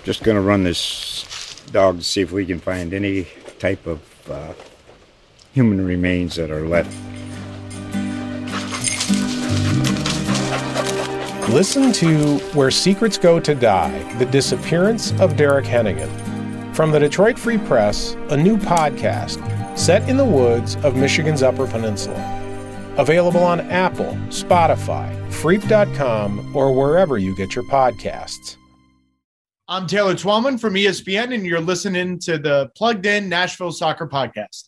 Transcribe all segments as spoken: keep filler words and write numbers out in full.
Just going to run this dog to see if we can find any type of uh, human remains that are left. Listen to Where Secrets Go to Die, The Disappearance of Derek Hennigan. From the Detroit Free Press, a new podcast set in the woods of Michigan's Upper Peninsula. Available on Apple, Spotify, Freep dot com, or wherever you get your podcasts. I'm Taylor Twellman from E S P N, and you're listening to the Plugged In Nashville Soccer Podcast.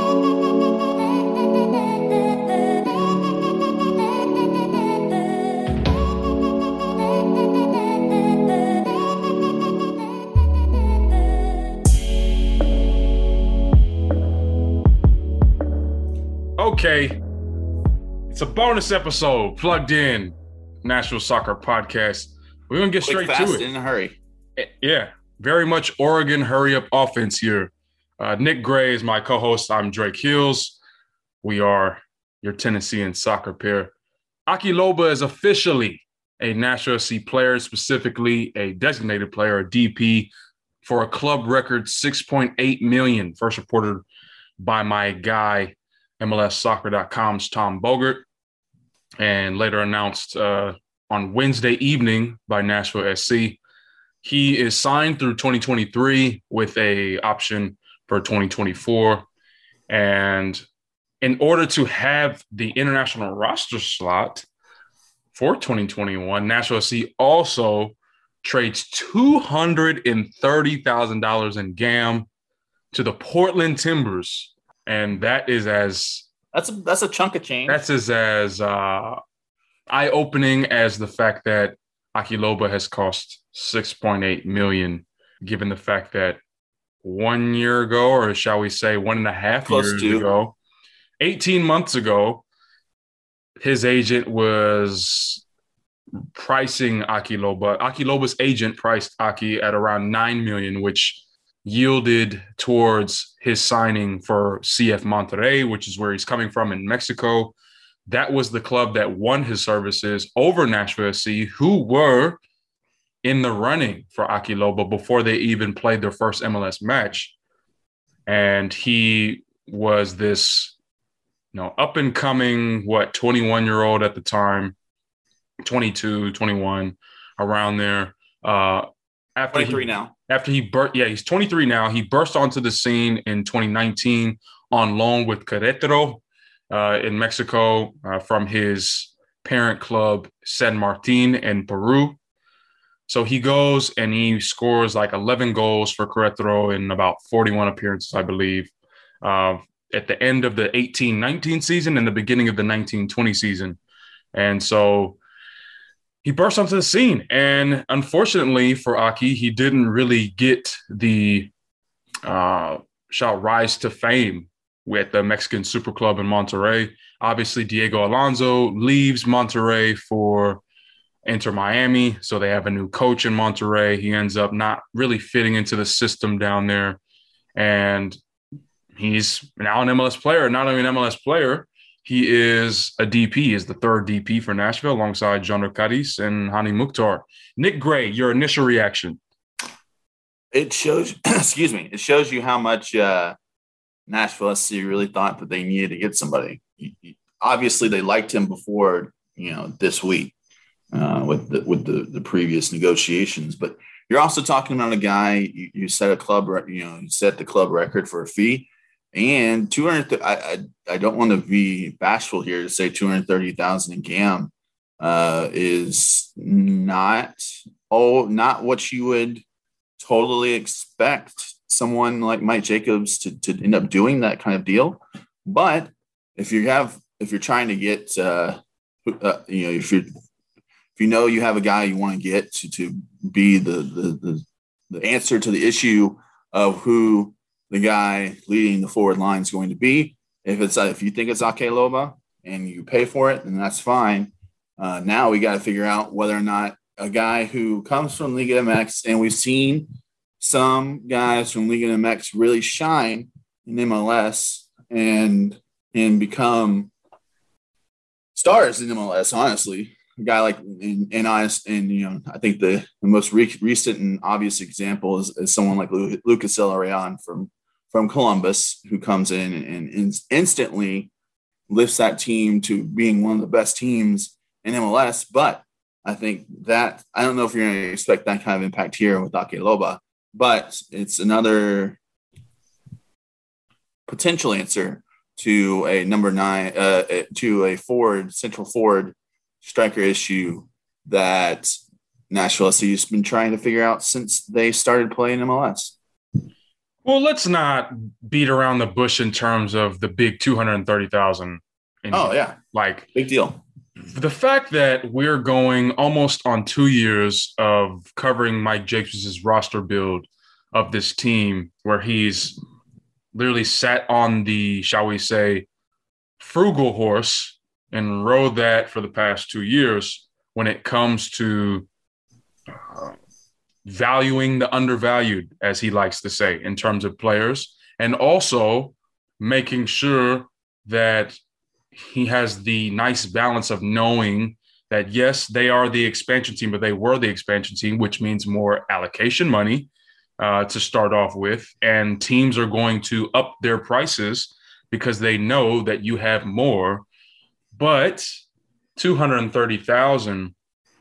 Okay, it's a bonus episode, Plugged In, Nashville Soccer Podcast. We're going to get Quick, straight fast, to it. in a hurry. Yeah, very much Oregon hurry-up offense here. Uh, Nick Gray is my co-host. I'm Drake Hills. We are your Tennessean soccer pair. Aki Loba is officially a Nashville F C player, specifically a designated player, a D P, for a club record six point eight million dollars, first reported by my guy, M L S Soccer dot com's Tom Bogert, and later announced uh, on Wednesday evening by Nashville S C. He is signed through twenty twenty-three with a option for twenty twenty-four. And in order to have the international roster slot for twenty twenty-one, Nashville S C also trades two hundred thirty thousand dollars in G A M to the Portland Timbers. And that is as That's a, that's a chunk of change. that's as, as uh, eye-opening as the fact that Aki Loba has cost six point eight million dollars, given the fact that one year ago, or shall we say one and a half Close years to. ago, eighteen months ago, his agent was pricing Aki Loba. Aki Loba's agent priced Aki at around nine million dollars, which yielded towards his signing for C F Monterrey, which is where he's coming from in Mexico. That was the club that won his services over Nashville S C, who were in the running for Aki Loba before they even played their first M L S match. And he was this, you know, up-and-coming, what, twenty-one-year-old at the time, twenty-two, twenty-one, around there. Uh, after twenty-three he, now. After he burst, yeah, he's twenty-three now. He burst onto the scene in twenty nineteen on loan with Querétaro uh, in Mexico uh, from his parent club, San Martin in Peru. So he goes and he scores like eleven goals for Querétaro in about forty-one appearances, I believe, uh, at the end of the eighteen nineteen season and the beginning of the nineteen twenty season. And so he burst onto the scene. And unfortunately for Aki, he didn't really get the uh, shall rise to fame with the Mexican Super Club in Monterrey. Obviously, Diego Alonso leaves Monterrey for Inter Miami. So they have a new coach in Monterrey. He ends up not really fitting into the system down there. And he's now an M L S player. Not only an M L S player, he is a D P. He is the third D P for Nashville alongside Jonder Cadiz and Hani Mukhtar. Nick Gray, your initial reaction. It shows, excuse me, it shows you how much uh, Nashville S C really thought that they needed to get somebody. Obviously, they liked him before, you know, this week uh, with the, with the, the previous negotiations. But you're also talking about a guy, you, you set a club, you know, you set the club record for a fee. And two hundred, I, I I don't want to be bashful here to say two hundred thirty thousand in G A M uh, is not oh not what you would totally expect someone like Mike Jacobs to to end up doing that kind of deal. But if you have if you're trying to get uh, uh, you know if you if you know you have a guy you want to get to to be the the the, the answer to the issue of who the guy leading the forward line is going to be. If it's uh, if you think it's Aki Loba and you pay for it, then that's fine. Uh, now we got to figure out whether or not a guy who comes from Liga M X, and we've seen some guys from Liga M X really shine in M L S and and become stars in M L S, honestly. a guy like and, and honest, and you know, I think the, the most re- recent and obvious example is, is someone like Lu- Lucas Zelarayan from from Columbus, who comes in and, and, and instantly lifts that team to being one of the best teams in M L S. But I think that I don't know if you're going to expect that kind of impact here with Ake Loba, but it's another potential answer to a number nine, uh, to a forward, central forward striker issue that Nashville S C has been trying to figure out since they started playing M L S. Well, let's not beat around the bush in terms of the big two hundred thirty thousand. Oh, yeah. Like, big deal. The fact that we're going almost on two years of covering Mike Jacobs' roster build of this team, where he's literally sat on the, shall we say, frugal horse and rode that for the past two years when it comes to uh, valuing the undervalued, as he likes to say, in terms of players, and also making sure that he has the nice balance of knowing that, yes, they are the expansion team, but they were the expansion team, which means more allocation money uh, to start off with. And teams are going to up their prices because they know that you have more. But two hundred thirty thousand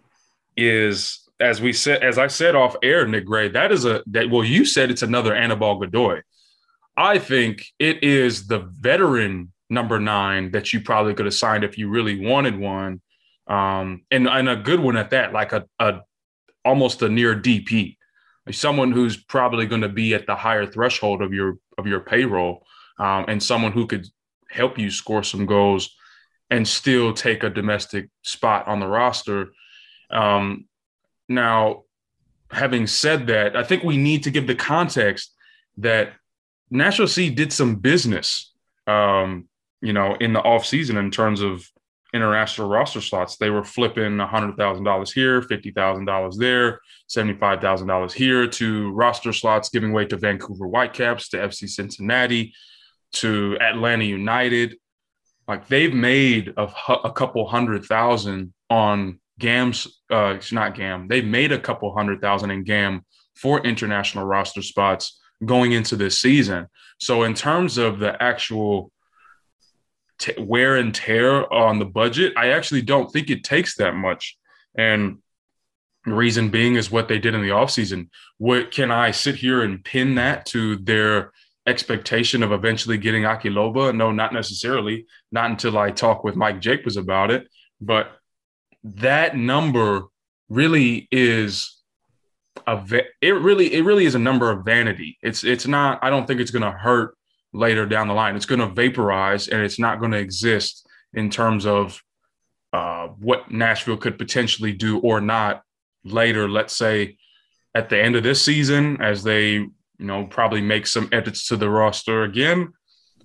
is, as we said, as I said off air, Nick Gray, that is a, that, well, you said it's another Anibal Godoy. I think it is the veteran number nine that you probably could have signed if you really wanted one. Um, and, and a good one at that, like a, a almost a near D P, someone who's probably going to be at the higher threshold of your, of your payroll, um, and someone who could help you score some goals and still take a domestic spot on the roster. Um, now, having said that, I think we need to give the context that Nashville S C did some business, um, you know, in the offseason in terms of international roster slots. They were flipping one hundred thousand dollars here, fifty thousand dollars there, seventy-five thousand dollars here to roster slots, giving way to Vancouver Whitecaps, to F C Cincinnati, to Atlanta United. Like, they've made a, a couple hundred thousand on G A M's, uh, it's not G A M. They've made a couple hundred thousand in G A M for international roster spots going into this season. So in terms of the actual t- wear and tear on the budget, I actually don't think it takes that much. And the reason being is what they did in the offseason. What can I sit here and pin that to their expectation of eventually getting Ake Loba? No, not necessarily. Not until I talk with Mike Jacobs about it. But that number really is a va- it really it really is a number of vanity. It's it's not. I don't think it's going to hurt later down the line. It's going to vaporize, and it's not going to exist in terms of uh, what Nashville could potentially do or not later. Let's say at the end of this season, as they, you know, probably make some edits to the roster again.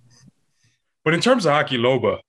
But in terms of Ake Loba,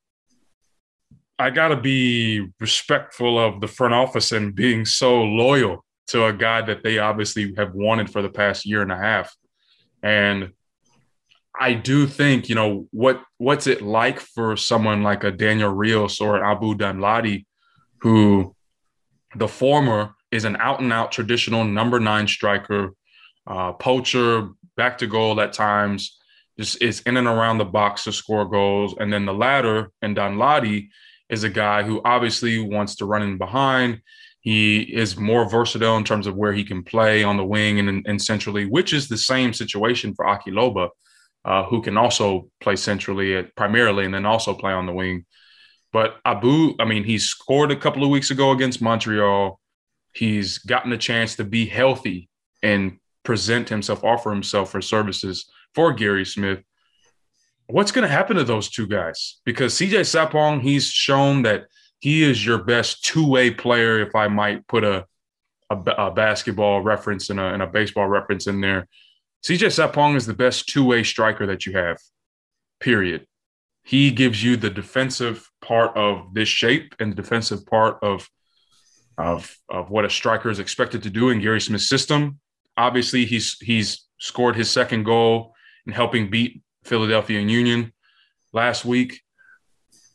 I got to be respectful of the front office and being so loyal to a guy that they obviously have wanted for the past year and a half. And I do think, you know, what what's it like for someone like a Daniel Rios or an Abu Danladi, who the former is an out-and-out traditional number nine striker, uh, poacher, back to goal at times, just is in and around the box to score goals. And then the latter, and Danladi, is a guy who obviously wants to run in behind. He is more versatile in terms of where he can play on the wing and, and centrally, which is the same situation for Ake Loba, uh, who can also play centrally at, primarily and then also play on the wing. But Abu, I mean, he scored a couple of weeks ago against Montreal. He's gotten a chance to be healthy and present himself, offer himself for services for Gary Smith. What's going to happen to those two guys? Because C J Sapong, he's shown that he is your best two-way player, if I might put a, a, a basketball reference and a, and a baseball reference in there. C J Sapong is the best two-way striker that you have, period. He gives you the defensive part of this shape and the defensive part of, of, of what a striker is expected to do in Gary Smith's system. Obviously, he's he's scored his second goal in helping beat Philadelphia Union last week.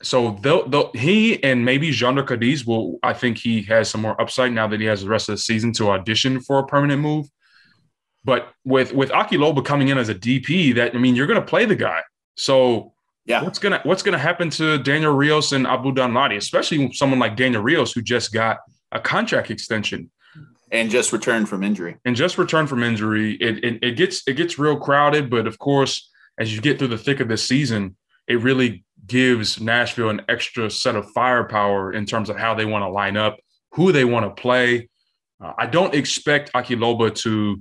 so they'll, they'll, he and maybe Jonder Cadiz will, I think he has some more upside now that he has the rest of the season to audition for a permanent move. But with, with Aki Loba coming in as a D P, that, I mean, you're going to play the guy. So yeah, what's going to, what's going to happen to Daniel Rios and Abu Danladi, especially someone like Daniel Rios, who just got a contract extension and just returned from injury and just returned from injury. It, it, it gets, it gets real crowded, but of course, as you get through the thick of this season, it really gives Nashville an extra set of firepower in terms of how they want to line up, who they want to play. Uh, I don't expect Aki Loba to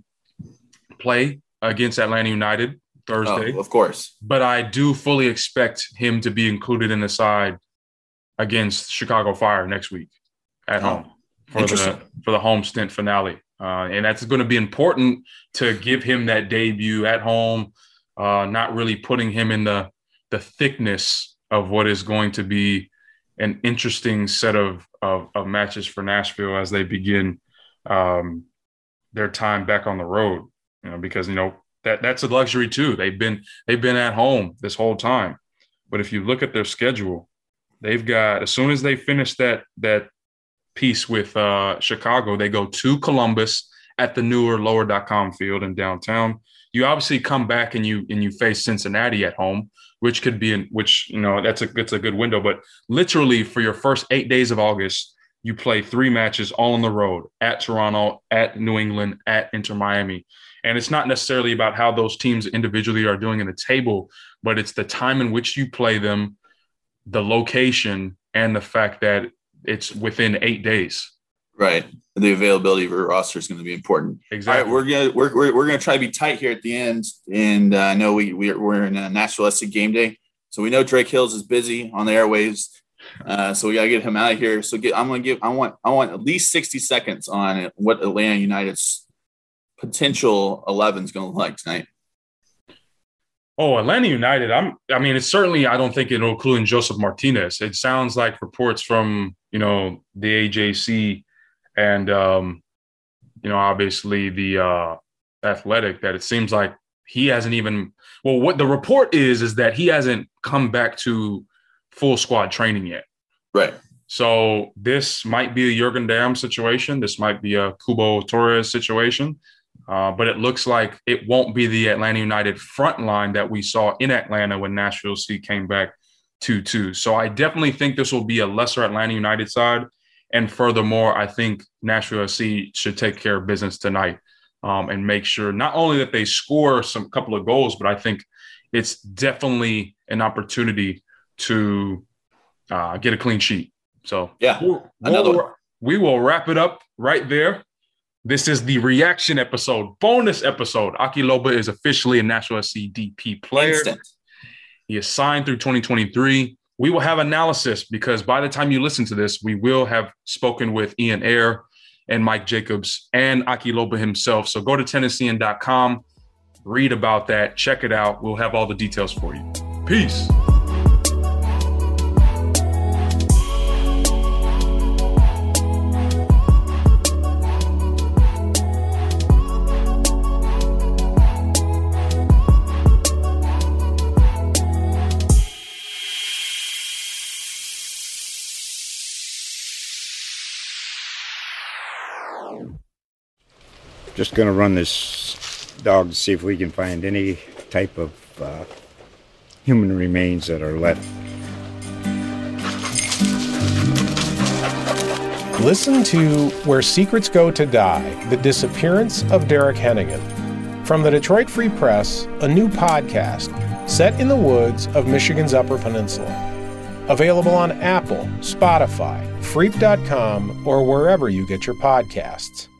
play against Atlanta United Thursday. Oh, of course. But I do fully expect him to be included in the side against Chicago Fire next week at oh, home for the for the home stint finale. Uh, and that's going to be important to give him that debut at home, uh, not really putting him in the the thickness of what is going to be an interesting set of, of, of matches for Nashville as they begin um, their time back on the road, you know, because, you know, that that's a luxury too. They've been, they've been at home this whole time, but if you look at their schedule, they've got, as soon as they finish that, that piece with uh, Chicago, they go to Columbus at the newer lower dot com field in downtown. You obviously come back and you, and you face Cincinnati at home, which could be in which, you know, that's a, that's a good window, but literally for your first eight days of August, you play three matches all on the road at Toronto, at New England, at Inter Miami. And it's not necessarily about how those teams individually are doing in the table, but it's the time in which you play them, the location, and the fact that it's within eight days. Right. The availability of your roster is going to be important. Exactly. All right, we're gonna we're we're, we're gonna try to be tight here at the end, and uh, I know we we're, we're in a Nashville S C game day, so we know Drake Hills is busy on the airwaves, uh, so we gotta get him out of here. So get I'm gonna give I want I want at least sixty seconds on what Atlanta United's potential eleven is going to look like tonight. Oh, Atlanta United. I'm. I mean, it's certainly. I don't think it'll include Joseph Martinez. It sounds like reports from you know the A J C. And, um, you know, obviously the uh, Athletic, that it seems like he hasn't even – well, what the report is is that he hasn't come back to full squad training yet. Right. So this might be a Jurgen Damm situation. This might be a Cubo Torres situation. Uh, but it looks like it won't be the Atlanta United front line that we saw in Atlanta when Nashville C came back two two. So I definitely think this will be a lesser Atlanta United side. And furthermore, I think Nashville S C should take care of business tonight um, and make sure not only that they score some couple of goals, but I think it's definitely an opportunity to uh, get a clean sheet. So yeah, we'll, another we'll, one. We will wrap it up right there. This is the reaction episode, bonus episode. Aki Loba is officially a Nashville S C D P player. Instant. He is signed through twenty twenty-three. We will have analysis because by the time you listen to this, we will have spoken with Ian Ayre and Mike Jacobs and Aki Loba himself. So go to Tennessean dot com, read about that, check it out. We'll have all the details for you. Peace. Just going to run this dog to see if we can find any type of uh, human remains that are left. Listen to Where Secrets Go to Die, The Disappearance of Derek Hennigan. From the Detroit Free Press, a new podcast set in the woods of Michigan's Upper Peninsula. Available on Apple, Spotify, Freep dot com, or wherever you get your podcasts.